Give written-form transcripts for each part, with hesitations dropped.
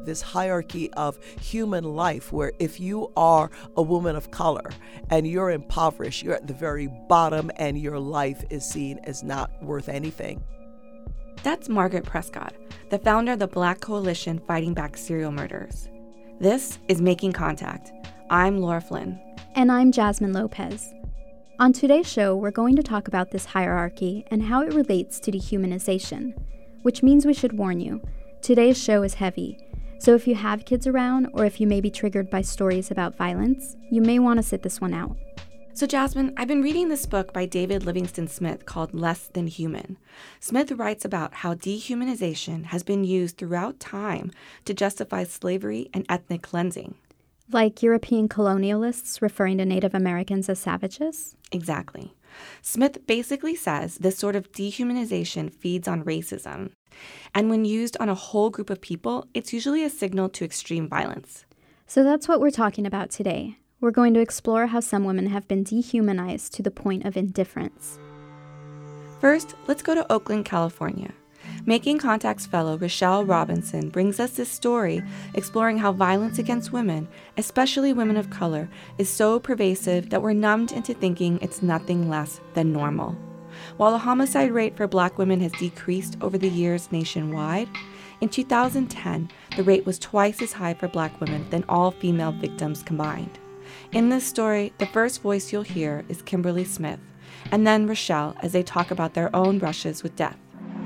this hierarchy of human life where if you are a woman of color and you're impoverished, you're at the very bottom and your life is seen as not worth anything. That's Margaret Prescott, the founder of the Black Coalition Fighting Back Serial Murders. This is Making Contact. I'm Laura Flynn. And I'm Jasmine Lopez. On today's show, we're going to talk about this hierarchy and how it relates to dehumanization, which means we should warn you, today's show is heavy. So if you have kids around or if you may be triggered by stories about violence, you may want to sit this one out. So Jasmine, I've been reading this book by David Livingstone Smith called Less Than Human. Smith writes about how dehumanization has been used throughout time to justify slavery and ethnic cleansing. Like European colonialists referring to Native Americans as savages? Exactly. Smith basically says this sort of dehumanization feeds on racism. And when used on a whole group of people, it's usually a signal to extreme violence. So that's what we're talking about today. We're going to explore how some women have been dehumanized to the point of indifference. First, let's go to Oakland, California. Making Contact's fellow Rochelle Robinson brings us this story exploring how violence against women, especially women of color, is so pervasive that we're numbed into thinking it's nothing less than normal. While the homicide rate for Black women has decreased over the years nationwide, in 2010, the rate was twice as high for Black women than all female victims combined. In this story, the first voice you'll hear is Kimberly Smith, and then Rochelle as they talk about their own brushes with death.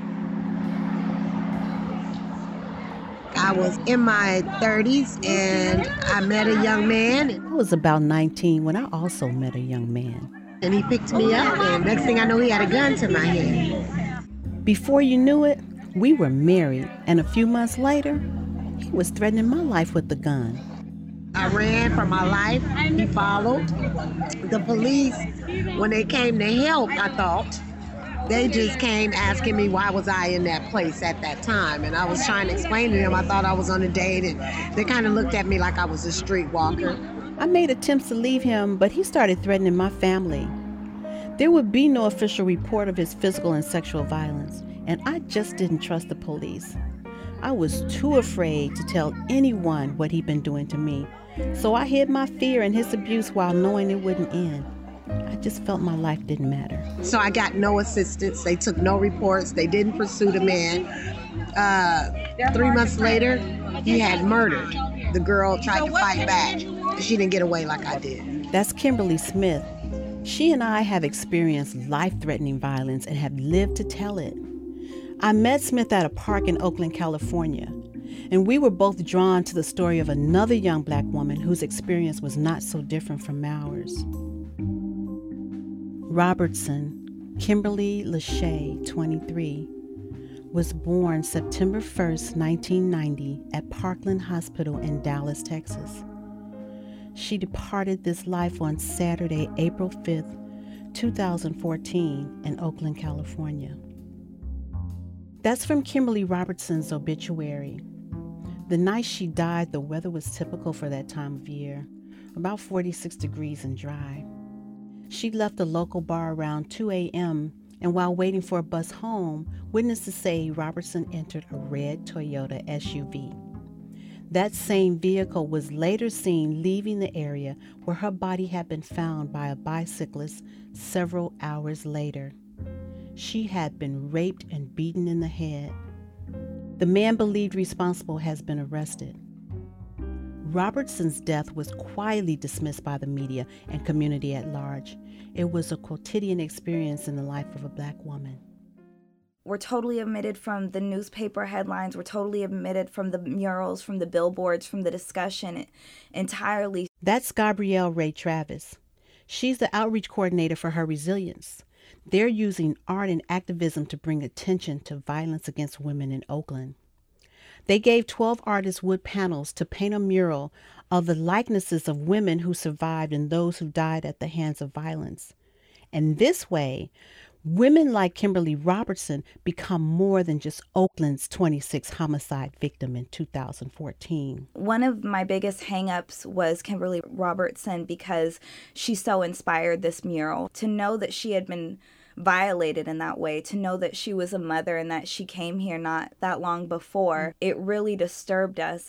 I was in my 30s and I met a young man. I was about 19 when I also met a young man. And he picked me up, and next thing I know, he had a gun to my head. Before you knew it, we were married, and a few months later, he was threatening my life with the gun. I ran for my life. He followed. The police, when they came to help, I thought, they just came asking me why was I in that place at that time. And I was trying to explain to them I thought I was on a date, and they kind of looked at me like I was a streetwalker. I made attempts to leave him, but he started threatening my family. There would be no official report of his physical and sexual violence, and I just didn't trust the police. I was too afraid to tell anyone what he'd been doing to me, so I hid my fear and his abuse while knowing it wouldn't end. I just felt my life didn't matter. So I got no assistance. They took no reports. They didn't pursue the man. 3 months later, he had murdered. The girl tried to fight back. She didn't get away like I did. That's Kimberly Smith. She and I have experienced life-threatening violence and have lived to tell it. I met Smith at a park in Oakland, California, and we were both drawn to the story of another young Black woman whose experience was not so different from ours. Robertson, Kimberly Lachey, 23, was born September 1st, 1990 at Parkland Hospital in Dallas, Texas. She departed this life on Saturday, April 5th, 2014 in Oakland, California. That's from Kimberly Robertson's obituary. The night she died, the weather was typical for that time of year, about 46 degrees and dry. She left the local bar around 2 a.m., and while waiting for a bus home, witnesses say Robertson entered a red Toyota SUV. That same vehicle was later seen leaving the area where her body had been found by a bicyclist several hours later. She had been raped and beaten in the head. The man believed responsible has been arrested. Robertson's death was quietly dismissed by the media and community at large. It was a quotidian experience in the life of a Black woman. We're totally omitted from the newspaper headlines. We're totally omitted from the murals, from the billboards, from the discussion entirely. That's Gabrielle Ray Travis. She's the outreach coordinator for Her Resilience. They're using art and activism to bring attention to violence against women in Oakland. They gave 12 artists wood panels to paint a mural of the likenesses of women who survived and those who died at the hands of violence. And this way, women like Kimberly Robertson become more than just Oakland's 26th homicide victim in 2014. One of my biggest hang-ups was Kimberly Robertson because she so inspired this mural. To know that she had been violated in that way, to know that she was a mother and that she came here not that long before, it really disturbed us.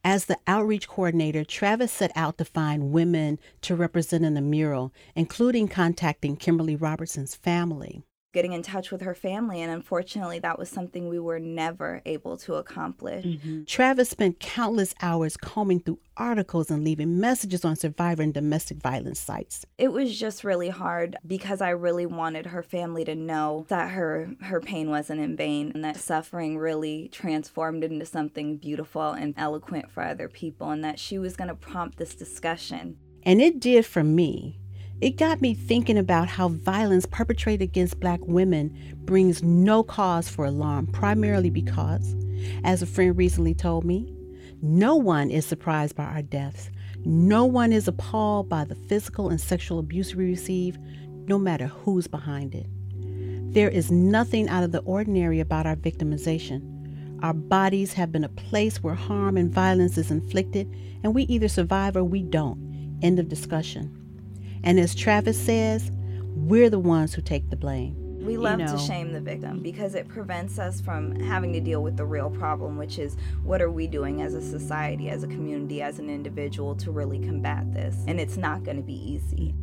As the outreach coordinator, Travis set out to find women to represent in the mural, including contacting Kimberly Robertson's family. Getting in touch with her family, and unfortunately that was something we were never able to accomplish. Travis spent countless hours combing through articles and leaving messages on survivor and domestic violence sites. It was just really hard because I really wanted her family to know that her pain wasn't in vain and that suffering really transformed into something beautiful and eloquent for other people, and that she was going to prompt this discussion. And it did for me. It got me thinking about how violence perpetrated against Black women brings no cause for alarm, primarily because, as a friend recently told me, no one is surprised by our deaths. No one is appalled by the physical and sexual abuse we receive, no matter who's behind it. There is nothing out of the ordinary about our victimization. Our bodies have been a place where harm and violence is inflicted, and we either survive or we don't. End of discussion. And as Travis says, we're the ones who take the blame. We love to shame the victim because it prevents us from having to deal with the real problem, which is what are we doing as a society, as a community, as an individual to really combat this? And it's not going to be easy.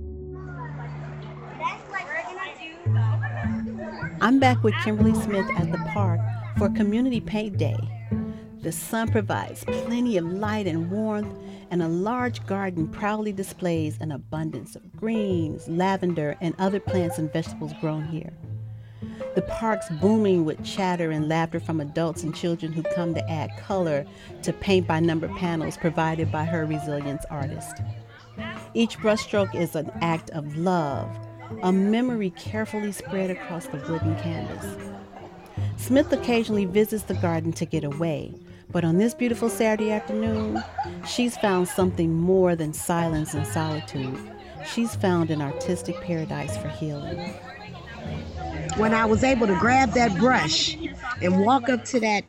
I'm back with Kimberly Smith at the park for Community Paint Day. The sun provides plenty of light and warmth, and a large garden proudly displays an abundance of greens, lavender, and other plants and vegetables grown here. The park's booming with chatter and laughter from adults and children who come to add color to paint-by-number panels provided by her resilience artist. Each brushstroke is an act of love, a memory carefully spread across the wooden canvas. Smith occasionally visits the garden to get away, but on this beautiful Saturday afternoon, she's found something more than silence and solitude. She's found an artistic paradise for healing. When I was able to grab that brush and walk up to that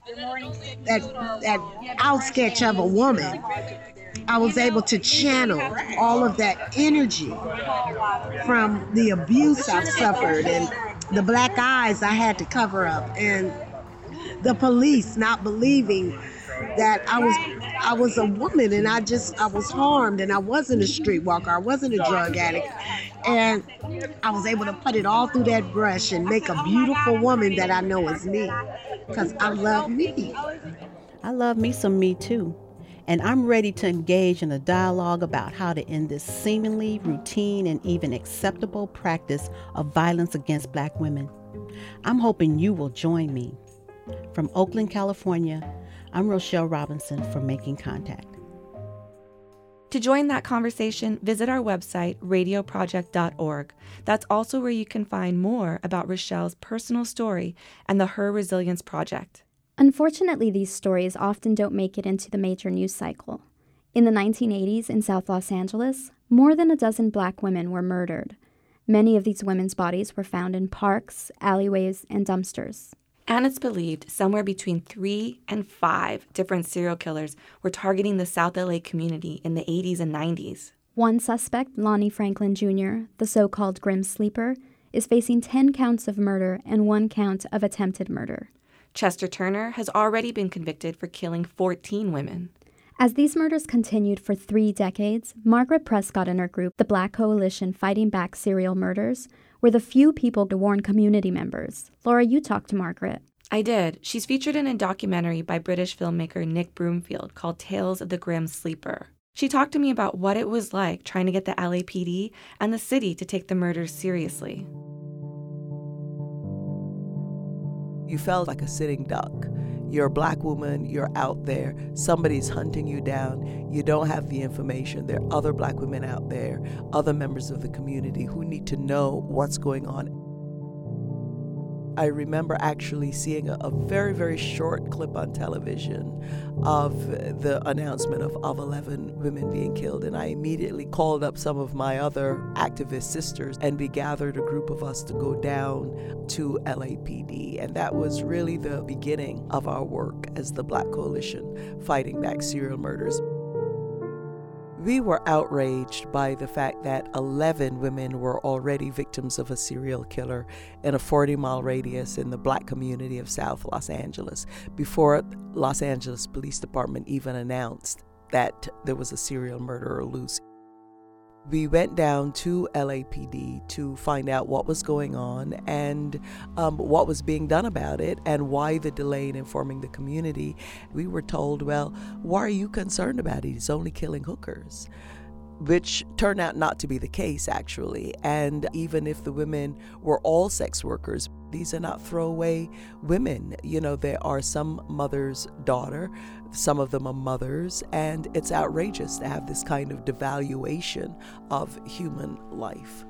outsketch of a woman, I was able to channel all of that energy from the abuse I've suffered and the black eyes I had to cover up and the police not believing that I was a woman and I was harmed and I wasn't a streetwalker, I wasn't a drug addict. And I was able to put it all through that brush and make a beautiful woman that I know is me, because I love me. I love me some me too. And I'm ready to engage in a dialogue about how to end this seemingly routine and even acceptable practice of violence against Black women. I'm hoping you will join me. From Oakland, California, I'm Rochelle Robinson for Making Contact. To join that conversation, visit our website, radioproject.org. That's also where you can find more about Rochelle's personal story and the Her Resilience Project. Unfortunately, these stories often don't make it into the major news cycle. In the 1980s in South Los Angeles, more than a dozen Black women were murdered. Many of these women's bodies were found in parks, alleyways, and dumpsters. And it's believed somewhere between 3 and 5 different serial killers were targeting the South LA community in the 80s and 90s. One suspect, Lonnie Franklin Jr., the so-called Grim Sleeper, is facing 10 counts of murder and 1 count of attempted murder. Chester Turner has already been convicted for killing 14 women. As these murders continued for 3 decades, Margaret Prescott and her group, the Black Coalition Fighting Back Serial Murders, were the few people to warn community members. Laura, you talked to Margaret. I did. She's featured in a documentary by British filmmaker Nick Broomfield called Tales of the Grim Sleeper. She talked to me about what it was like trying to get the LAPD and the city to take the murders seriously. You felt like a sitting duck. You're a Black woman, you're out there, somebody's hunting you down, you don't have the information. There are other Black women out there, other members of the community who need to know what's going on. I remember actually seeing a very, very short clip on television of the announcement of 11 women being killed, and I immediately called up some of my other activist sisters, and we gathered a group of us to go down to LAPD, and that was really the beginning of our work as the Black Coalition Fighting Back Serial Murders. We were outraged by the fact that 11 women were already victims of a serial killer in a 40-mile radius in the Black community of South Los Angeles before Los Angeles Police Department even announced that there was a serial murderer loose. We went down to LAPD to find out what was going on and what was being done about it and why the delay in informing the community. We were told, well, why are you concerned about it? He's only killing hookers, which turned out not to be the case, actually. And even if the women were all sex workers, these are not throwaway women. You know, there are some mother's daughter, some of them are mothers, and it's outrageous to have this kind of devaluation of human life.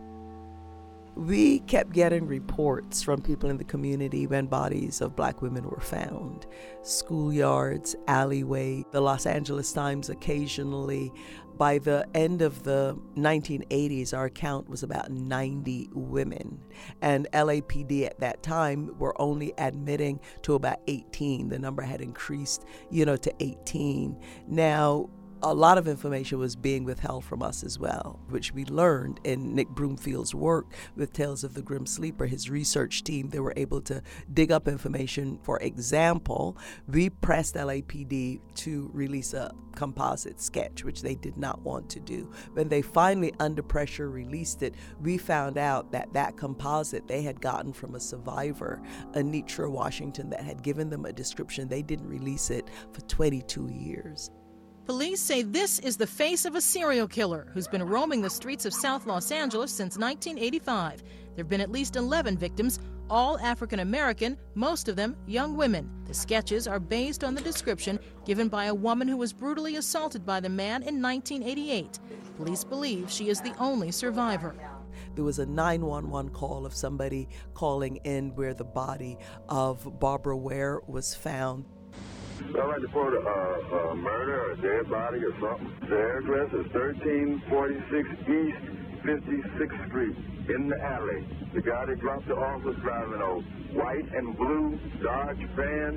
We kept getting reports from people in the community when bodies of Black women were found. Schoolyards, alleyway, the Los Angeles Times occasionally. By the end of the 1980s, our count was about 90 women. And LAPD at that time were only admitting to about 18. The number had increased, to 18. Now, a lot of information was being withheld from us as well, which we learned in Nick Broomfield's work with Tales of the Grim Sleeper. His research team, they were able to dig up information. For example, we pressed LAPD to release a composite sketch, which they did not want to do. When they finally, under pressure, released it, we found out that composite they had gotten from a survivor, Anitra Washington, that had given them a description. They didn't release it for 22 years. Police say this is the face of a serial killer who's been roaming the streets of South Los Angeles since 1985. There have been at least 11 victims, all African American, most of them young women. The sketches are based on the description given by a woman who was brutally assaulted by the man in 1988. Police believe she is the only survivor. There was a 911 call of somebody calling in where the body of Barbara Ware was found. I'd like to report a murder or a dead body or something. The address is 1346 East 56th Street in the alley. The guy that dropped the off was driving a white and blue Dodge van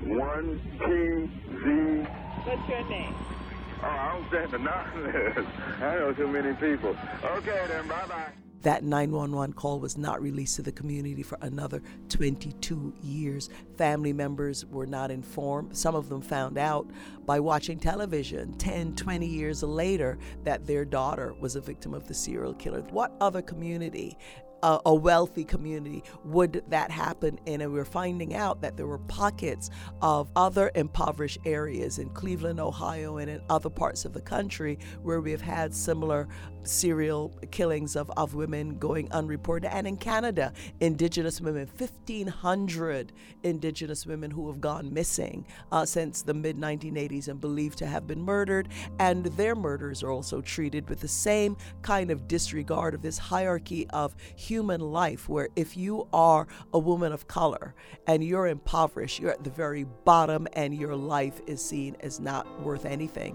1TZ. What's your name? Oh, I don't stand the nonsense. I know too many people. Okay then, bye-bye. That 911 call was not released to the community for another 22 years. Family members were not informed. Some of them found out by watching television 10, 20 years later that their daughter was a victim of the serial killer. What other community, a wealthy community, would that happen in? And we're finding out that there were pockets of other impoverished areas in Cleveland, Ohio, and in other parts of the country where we have had similar serial killings of women going unreported. And in Canada, Indigenous women, 1,500 Indigenous women who have gone missing since the mid-1980s and believed to have been murdered. And their murders are also treated with the same kind of disregard of this hierarchy of human life, where if you are a woman of color and you're impoverished, you're at the very bottom and your life is seen as not worth anything.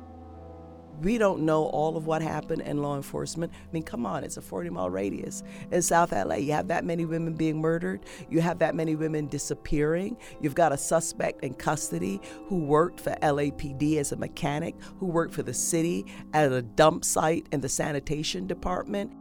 We don't know all of what happened in law enforcement. I mean, come on, it's a 40-mile radius in South LA. You have that many women being murdered. You have that many women disappearing. You've got a suspect in custody who worked for LAPD as a mechanic, who worked for the city at a dump site in the sanitation department.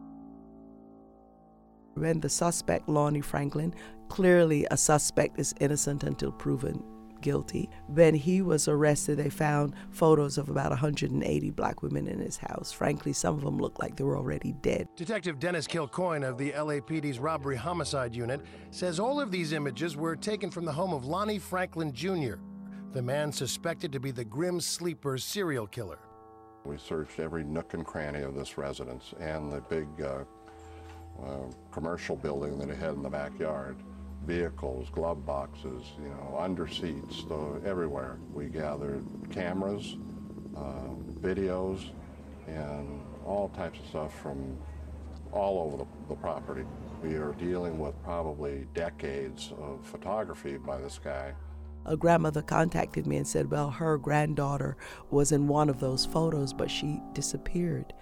When the suspect, Lonnie Franklin, clearly a suspect is innocent until proven guilty. When he was arrested, they found photos of about 180 Black women in his house. Frankly, some of them looked like they were already dead. Detective Dennis Kilcoyne of the LAPD's Robbery Homicide Unit says all of these images were taken from the home of Lonnie Franklin Jr., the man suspected to be the Grim Sleeper serial killer. We searched every nook and cranny of this residence and the big commercial building that it had in the backyard. Vehicles, glove boxes, under seats, everywhere. We gathered cameras, videos, and all types of stuff from all over the property. We are dealing with probably decades of photography by this guy. A grandmother contacted me and said, well, her granddaughter was in one of those photos, but she disappeared.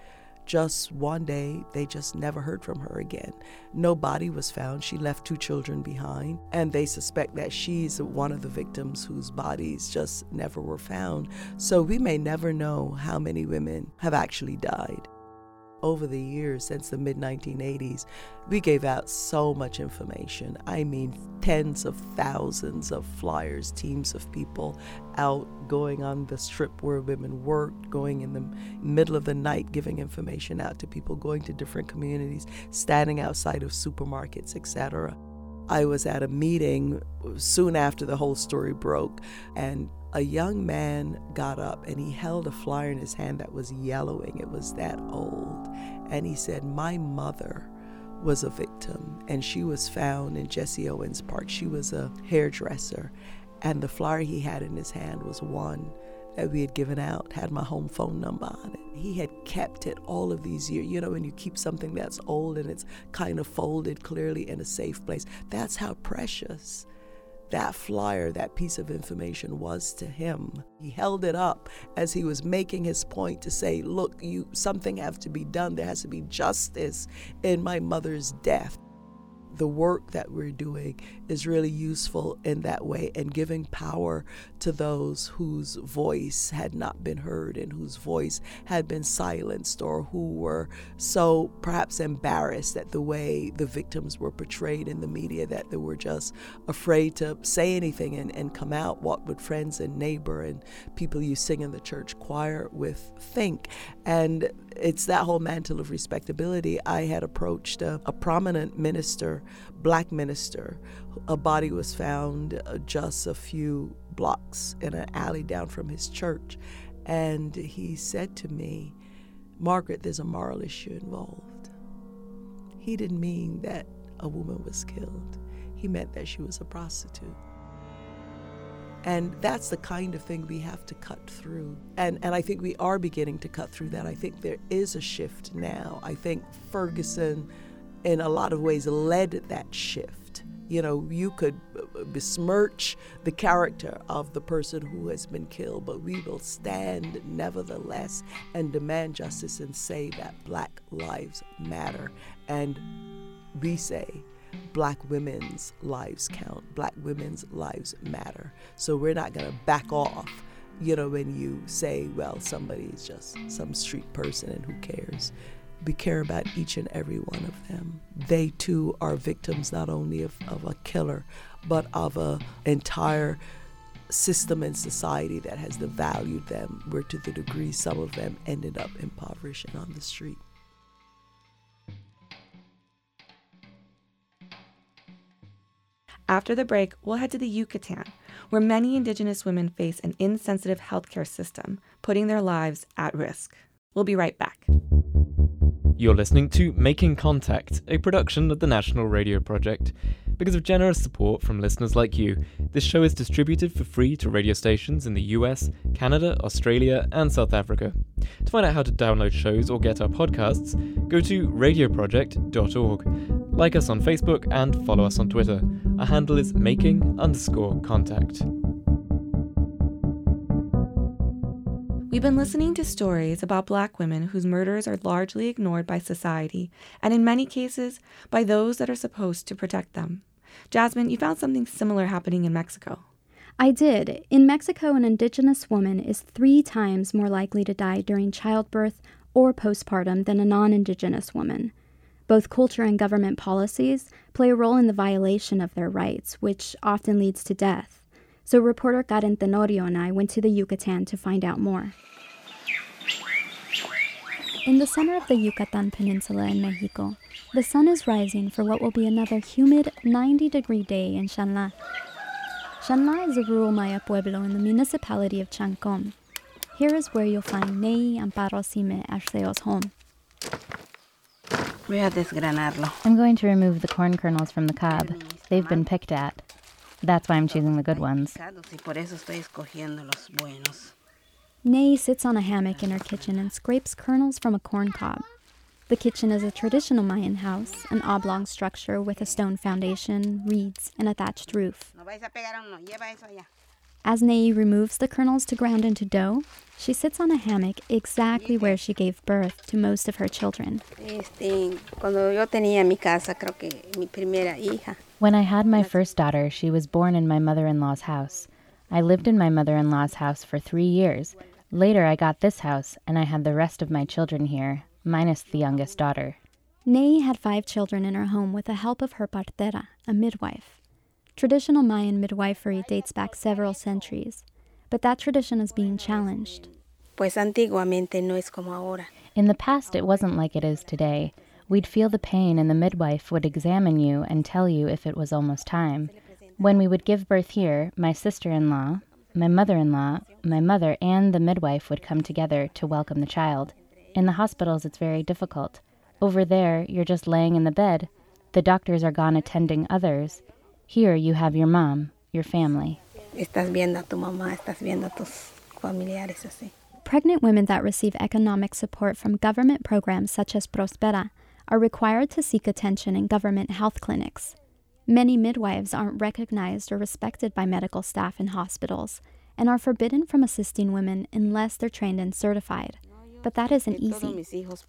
just one day, they just never heard from her again. No body was found. She left 2 children behind, and they suspect that she's one of the victims whose bodies just never were found. So we may never know how many women have actually died. Over the years, since the mid-1980s, we gave out so much information. I mean, tens of thousands of flyers, teams of people out going on the strip where women worked, going in the middle of the night, giving information out to people, going to different communities, standing outside of supermarkets, etc. I was at a meeting soon after the whole story broke, and a young man got up and he held a flyer in his hand that was yellowing. It was that old. And he said, "My mother was a victim, and she was found in Jesse Owens Park. She was a hairdresser." And the flyer he had in his hand was one that we had given out, had my home phone number on it. He had kept it all of these years. You know, when you keep something that's old and it's kind of folded clearly in a safe place, that's how precious that flyer, that piece of information was to him. He held it up as he was making his point to say, look, something has to be done. There has to be justice in my mother's death. The work that we're doing is really useful in that way, and giving power to those whose voice had not been heard and whose voice had been silenced, or who were so perhaps embarrassed at the way the victims were portrayed in the media that they were just afraid to say anything and come out. What would friends and neighbor and people you sing in the church choir with think? And it's that whole mantle of respectability. I had approached a prominent minister, black minister. A body was found just a few blocks in an alley down from his church. And he said to me, "Margaret, there's a moral issue involved." He didn't mean that a woman was killed. He meant that she was a prostitute. And that's the kind of thing we have to cut through. And I think we are beginning to cut through that. I think there is a shift now. I think Ferguson, in a lot of ways, led that shift. You know, you could besmirch the character of the person who has been killed, but we will stand nevertheless and demand justice and say that Black lives matter. And we say, Black women's lives count. Black women's lives matter. So we're not going to back off, you know, when you say, well, somebody's just some street person and who cares. We care about each and every one of them. They too are victims not only of a killer, but of an entire system and society that has devalued them, where to the degree some of them ended up impoverished and on the street. After the break, we'll head to the Yucatan, where many Indigenous women face an insensitive healthcare system, putting their lives at risk. We'll be right back. You're listening to Making Contact, a production of the National Radio Project. Because of generous support from listeners like you, this show is distributed for free to radio stations in the US, Canada, Australia, and South Africa. To find out how to download shows or get our podcasts, go to radioproject.org. Like us on Facebook and follow us on Twitter. Our handle is making_contact. We've been listening to stories about Black women whose murders are largely ignored by society, and in many cases, by those that are supposed to protect them. Jasmine, you found something similar happening in Mexico. I did. In Mexico, an Indigenous woman is 3 times more likely to die during childbirth or postpartum than a non-Indigenous woman. Both culture and government policies play a role in the violation of their rights, which often leads to death. So reporter Karen Tenorio and I went to the Yucatan to find out more. In the center of the Yucatan Peninsula in Mexico, the sun is rising for what will be another humid 90-degree day in Xanla. Xanla is a rural Maya pueblo in the municipality of Chancom. Here is where you'll find Nei Amparo Sime Arceo's home. I'm going to remove the corn kernels from the cob. They've been picked at. That's why I'm choosing the good ones. Nei sits on a hammock in her kitchen and scrapes kernels from a corn cob. The kitchen is a traditional Mayan house, an oblong structure with a stone foundation, reeds, and a thatched roof. As Ney removes the kernels to ground into dough, she sits on a hammock exactly where she gave birth to most of her children. When I had my first daughter, she was born in my mother-in-law's house. I lived in my mother-in-law's house for 3 years. Later, I got this house, and I had the rest of my children here, minus the youngest daughter. Ney had 5 children in her home with the help of her partera, a midwife. Traditional Mayan midwifery dates back several centuries, but that tradition is being challenged. In the past, it wasn't like it is today. We'd feel the pain and the midwife would examine you and tell you if it was almost time. When we would give birth here, my sister-in-law, my mother-in-law, my mother, and the midwife would come together to welcome the child. In the hospitals, it's very difficult. Over there, you're just laying in the bed. The doctors are gone attending others. Here, you have your mom, your family. Pregnant women that receive economic support from government programs such as Prospera are required to seek attention in government health clinics. Many midwives aren't recognized or respected by medical staff in hospitals and are forbidden from assisting women unless they're trained and certified. But that isn't easy.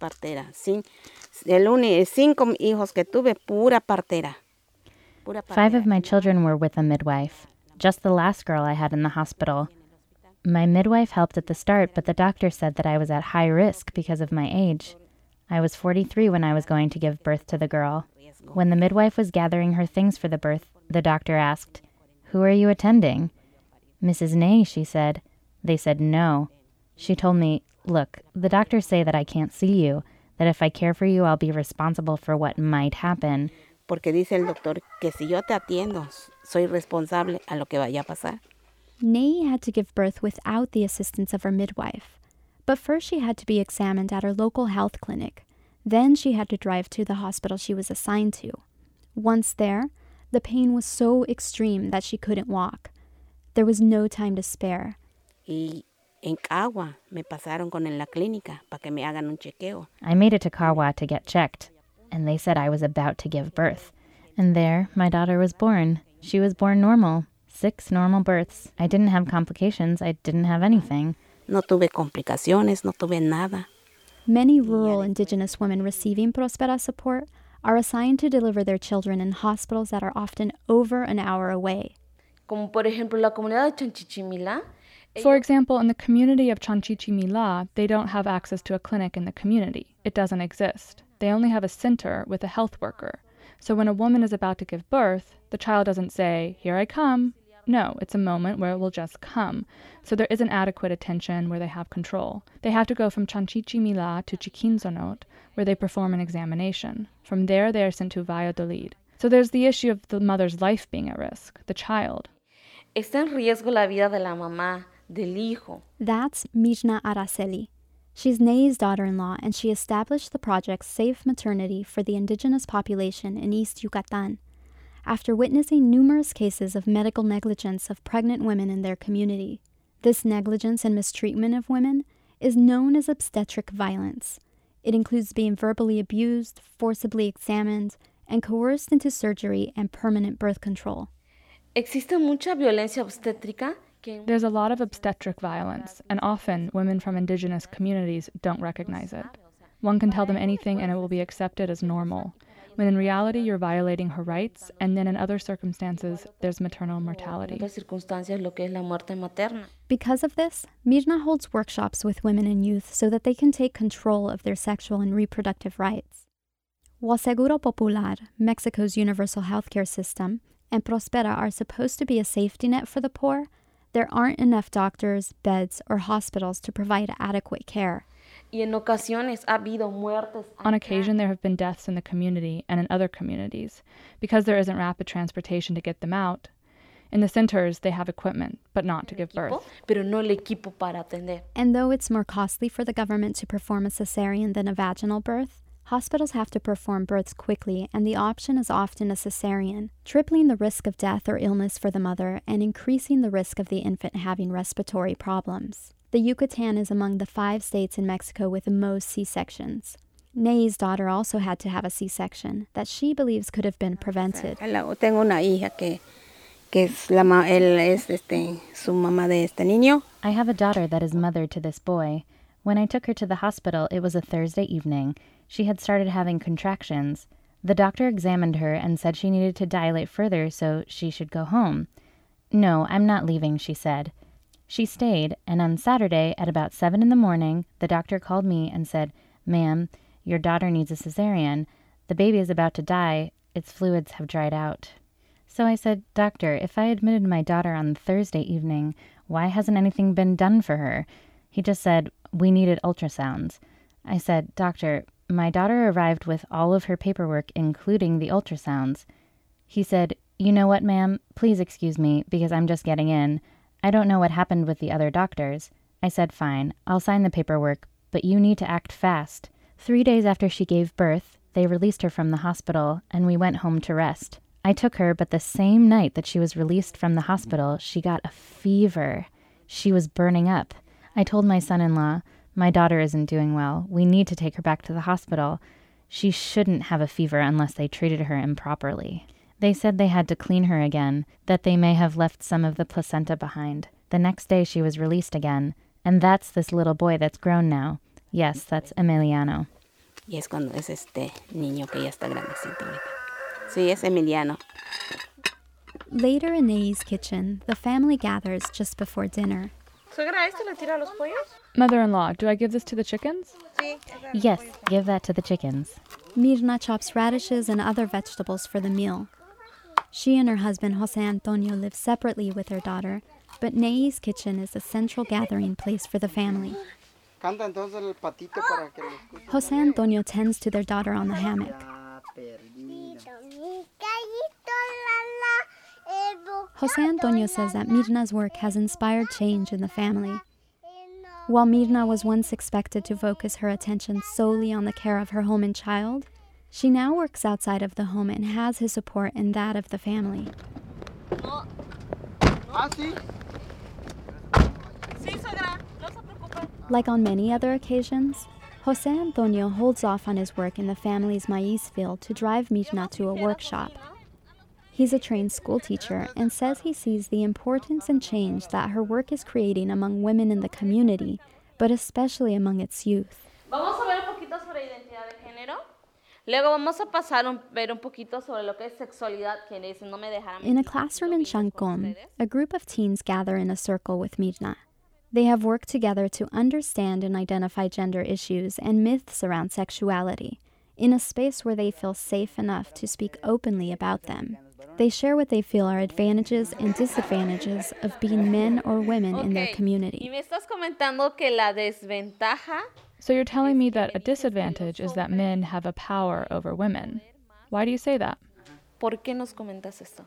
5 of my children were with a midwife. Just the last girl I had in the hospital. My midwife helped at the start, but the doctor said that I was at high risk because of my age. I was 43 when I was going to give birth to the girl. When the midwife was gathering her things for the birth, the doctor asked, "Who are you attending?" "Mrs. Ney," she said. They said no. She told me, "Look, the doctors say that I can't see you, that if I care for you, I'll be responsible for what might happen." Porque dice el doctor que si yo te atiendo, soy responsable a lo que vaya a pasar. Ney had to give birth without the assistance of her midwife. But first she had to be examined at her local health clinic. Then she had to drive to the hospital she was assigned to. Once there, the pain was so extreme that she couldn't walk. There was no time to spare. Y en Cagua me pasaron con en la clínica para que me hagan un chequeo. I made it to Cagua to get checked, and they said I was about to give birth. And there, my daughter was born. She was born normal. 6 normal births. I didn't have complications. I didn't have anything. No tuve complicaciones, no tuve nada. Many rural indigenous women receiving Prospera support are assigned to deliver their children in hospitals that are often over an hour away. For example, in the community of Chanchichimila, they don't have access to a clinic in the community. It doesn't exist. They only have a center with a health worker. So when a woman is about to give birth, the child doesn't say, "Here I come." No, it's a moment where it will just come. So there isn't adequate attention where they have control. They have to go from Chanchichimila to Chiquinzonot, where they perform an examination. From there, they are sent to Valladolid. So there's the issue of the mother's life being at risk, the child. Está en riesgo la vida de la mamá, del hijo. That's Mijna Araceli. She's Ney's daughter-in-law, and she established the project Safe Maternity for the indigenous population in East Yucatan. After witnessing numerous cases of medical negligence of pregnant women in their community. This negligence and mistreatment of women is known as obstetric violence. It includes being verbally abused, forcibly examined, and coerced into surgery and permanent birth control. ¿Existe mucha violencia obstétrica? There's a lot of obstetric violence, and often women from indigenous communities don't recognize it. One can tell them anything and it will be accepted as normal, when in reality you're violating her rights, and then in other circumstances there's maternal mortality. Because of this, Mijna holds workshops with women and youth so that they can take control of their sexual and reproductive rights. While Seguro Popular, Mexico's universal healthcare system, and Prospera are supposed to be a safety net for the poor, there aren't enough doctors, beds, or hospitals to provide adequate care. On occasion, there have been deaths in the community and in other communities because there isn't rapid transportation to get them out. In the centers, they have equipment, but not to give birth. And though it's more costly for the government to perform a cesarean than a vaginal birth, hospitals have to perform births quickly, and the option is often a cesarean, tripling the risk of death or illness for the mother and increasing the risk of the infant having respiratory problems. The Yucatan is among the 5 states in Mexico with the most C-sections. Ney's daughter also had to have a C-section that she believes could have been prevented. que es él es su mamá de este niño. I have a daughter that is mother to this boy. When I took her to the hospital, it was a Thursday evening. She had started having contractions. The doctor examined her and said she needed to dilate further so she should go home. No, I'm not leaving, she said. She stayed, and on Saturday at about 7 in the morning, the doctor called me and said, "Ma'am, your daughter needs a cesarean. The baby is about to die. Its fluids have dried out." So I said, "Doctor, if I admitted my daughter on Thursday evening, why hasn't anything been done for her?" He just said, "We needed ultrasounds." I said, "Doctor, my daughter arrived with all of her paperwork, including the ultrasounds." He said, "You know what, ma'am? Please excuse me, because I'm just getting in. I don't know what happened with the other doctors." I said, "Fine, I'll sign the paperwork, but you need to act fast." 3 days after she gave birth, they released her from the hospital, and we went home to rest. I took her, but the same night that she was released from the hospital, she got a fever. She was burning up. I told my son-in-law, "My daughter isn't doing well. We need to take her back to the hospital. She shouldn't have a fever unless they treated her improperly." They said they had to clean her again, that they may have left some of the placenta behind. The next day she was released again, and that's this little boy that's grown now. Yes, that's Emiliano. Y es cuando es niño que ya está grandecito ahorita. Sí, es Emiliano. Later in Nei's kitchen, the family gathers just before dinner. Mother-in-law, do I give this to the chickens? Yes, give that to the chickens. Mirna chops radishes and other vegetables for the meal. She and her husband, Jose Antonio, live separately with their daughter, but Nei's kitchen is the central gathering place for the family. Jose Antonio tends to their daughter on the hammock. Jose Antonio says that Mirna's work has inspired change in the family. While Mirna was once expected to focus her attention solely on the care of her home and child, she now works outside of the home and has his support in that of the family. Like on many other occasions, Jose Antonio holds off on his work in the family's maíz field to drive Mirna to a workshop. He's a trained school teacher and says he sees the importance and change that her work is creating among women in the community, but especially among its youth. Vamos a ver un poquito sobre identidad de género. Luego vamos a pasar ver un poquito sobre lo que es sexualidad, que no me dejarán. In a classroom in Chancón, a group of teens gather in a circle with Mirna. They have worked together to understand and identify gender issues and myths around sexuality, in a space where they feel safe enough to speak openly about them. They share what they feel are advantages and disadvantages of being men or women in their community. Y me estás comentando que la desventaja. So you're telling me that a disadvantage is that men have a power over women. Why do you say that? ¿Por qué nos comentas esto?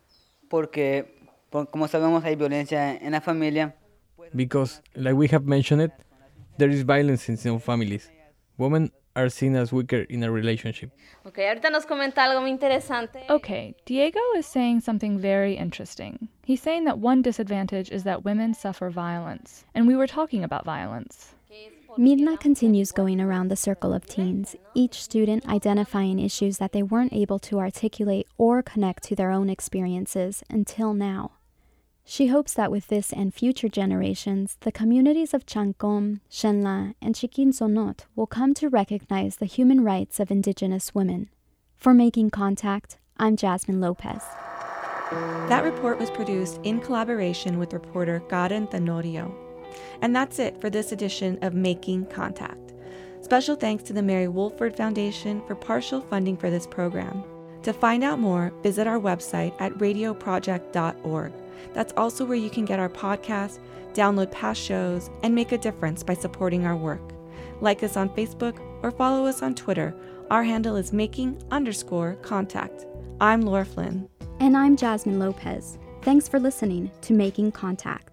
Porque como sabemos hay violencia en la familia. Because, like we have mentioned it, there is violence in some families. Women are seen as weaker in a relationship. Okay, ahorita nos comenta algo muy interesante. Okay, Diego is saying something very interesting. He's saying that one disadvantage is that women suffer violence. And we were talking about violence. Mirna continues going around the circle of teens, each student identifying issues that they weren't able to articulate or connect to their own experiences until now. She hopes that with this and future generations, the communities of Chancón, Xenla, and Chiquinzonot will come to recognize the human rights of indigenous women. For Making Contact, I'm Jasmine Lopez. That report was produced in collaboration with reporter Karen Tenorio. And that's it for this edition of Making Contact. Special thanks to the Mary Wolford Foundation for partial funding for this program. To find out more, visit our website at radioproject.org. That's also where you can get our podcast, download past shows, and make a difference by supporting our work. Like us on Facebook or follow us on Twitter. Our handle is making_contact. I'm Laura Flynn. And I'm Jasmine Lopez. Thanks for listening to Making Contact.